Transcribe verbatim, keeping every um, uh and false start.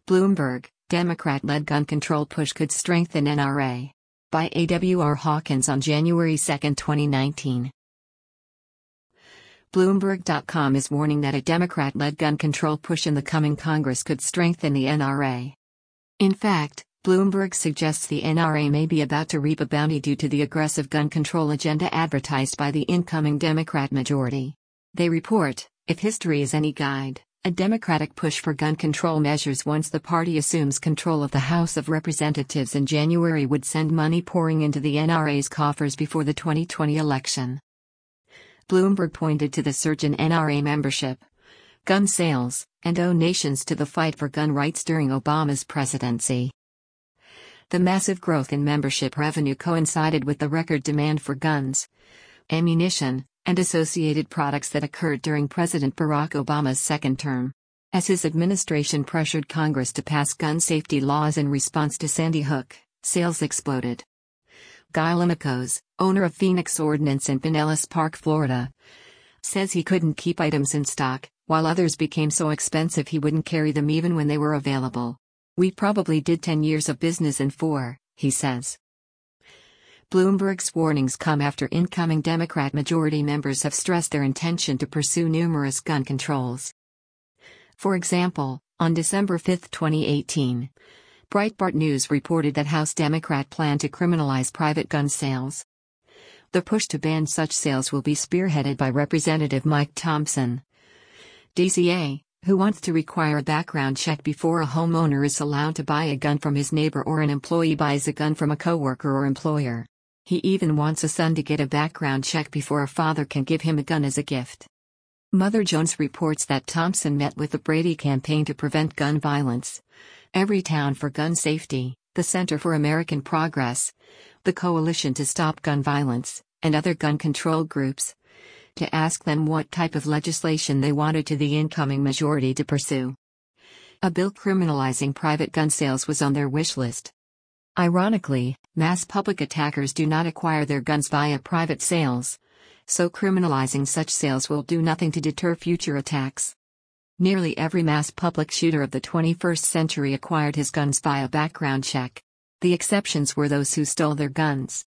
Bloomberg, Democrat-led gun control push could strengthen N R A. By A W R Hawkins on January second, twenty nineteen. Bloomberg dot com is warning that a Democrat-led gun control push in the coming Congress could strengthen the N R A. In fact, Bloomberg suggests the N R A may be about to reap a bounty due to the aggressive gun control agenda advertised by the incoming Democrat majority. They report, if history is any guide, a Democratic push for gun control measures once the party assumes control of the House of Representatives in January would send money pouring into the N R A's coffers before the twenty twenty election. Bloomberg pointed to the surge in N R A membership, gun sales, and donations to the fight for gun rights during Obama's presidency. The massive growth in membership revenue coincided with the record demand for guns, ammunition, and associated products that occurred during President Barack Obama's second term. As his administration pressured Congress to pass gun safety laws in response to Sandy Hook, sales exploded. Guy Limicos, owner of Phoenix Ordnance in Pinellas Park, Florida, says he couldn't keep items in stock, while others became so expensive he wouldn't carry them even when they were available. We probably did ten years of business in four, he says. Bloomberg's warnings come after incoming Democrat majority members have stressed their intention to pursue numerous gun controls. For example, on December fifth, twenty eighteen, Breitbart News reported that House Democrat plan to criminalize private gun sales. The push to ban such sales will be spearheaded by Representative Mike Thompson, D C A, who wants to require a background check before a homeowner is allowed to buy a gun from his neighbor or an employee buys a gun from a coworker or employer. He even wants a son to get a background check before a father can give him a gun as a gift. Mother Jones reports that Thompson met with the Brady Campaign to Prevent Gun Violence, Everytown for Gun Safety, the Center for American Progress, the Coalition to Stop Gun Violence, and other gun control groups, to ask them what type of legislation they wanted to the incoming majority to pursue. A bill criminalizing private gun sales was on their wish list. Ironically, mass public attackers do not acquire their guns via private sales, so criminalizing such sales will do nothing to deter future attacks. Nearly every mass public shooter of the twenty-first century acquired his guns via background check. The exceptions were those who stole their guns.